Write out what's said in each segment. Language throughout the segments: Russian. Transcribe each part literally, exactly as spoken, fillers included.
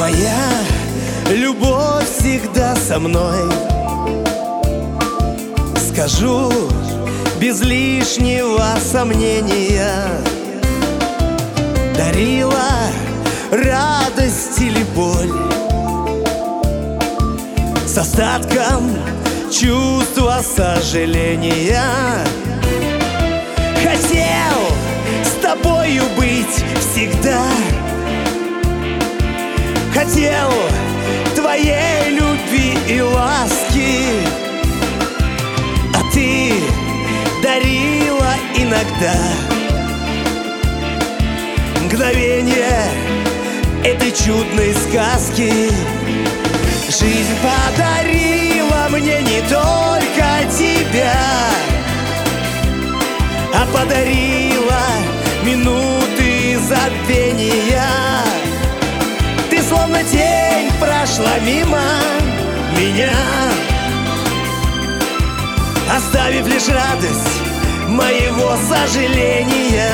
Твоя любовь всегда со мной. Скажу без лишнего сомнения, дарила радость или боль с остатком чувства сожаления. Хотел с тобою быть всегда, хотел твоей любви и ласки, а ты дарила иногда мгновение этой чудной сказки. Жизнь подарила мне не только тебя, а подарила минуты забвения. Ты словно тень прошла мимо меня, оставив лишь радость моего сожаления.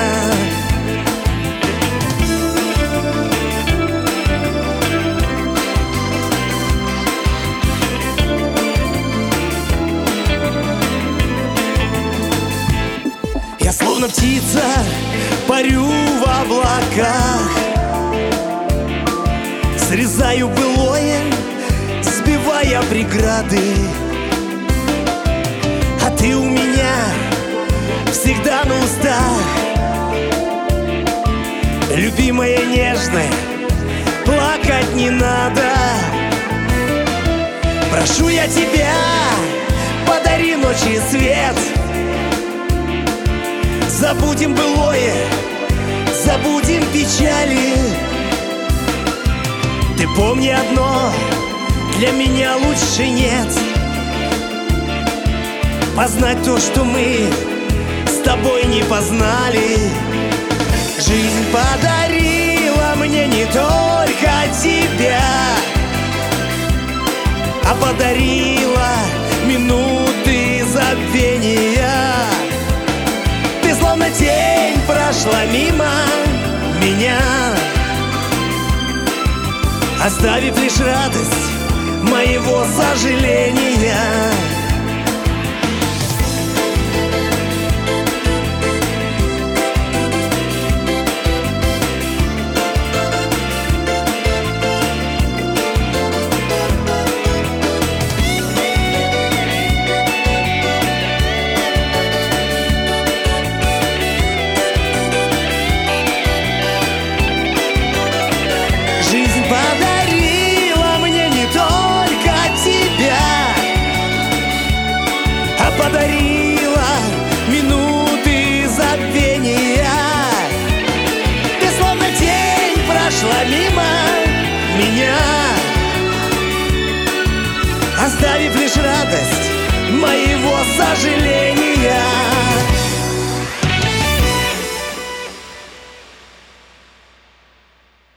Я словно птица парю в облаках, срезаю былое, сбивая преграды. А ты у меня всегда на устах, любимая нежная, плакать не надо. Прошу я тебя, подари ночи свет, забудем былое, забудем печали. Ты помни одно, для меня лучше нет познать то, что мы с тобой не познали. Жизнь подарила мне не только тебя, а подарила минуты забвения. Ты словно тень прошла мимо меня, оставив лишь радость моего сожаления. Подарила мне не только тебя, а подарила минуты забвения. Ты словно тень прошла мимо меня, оставив лишь радость моего сожаления.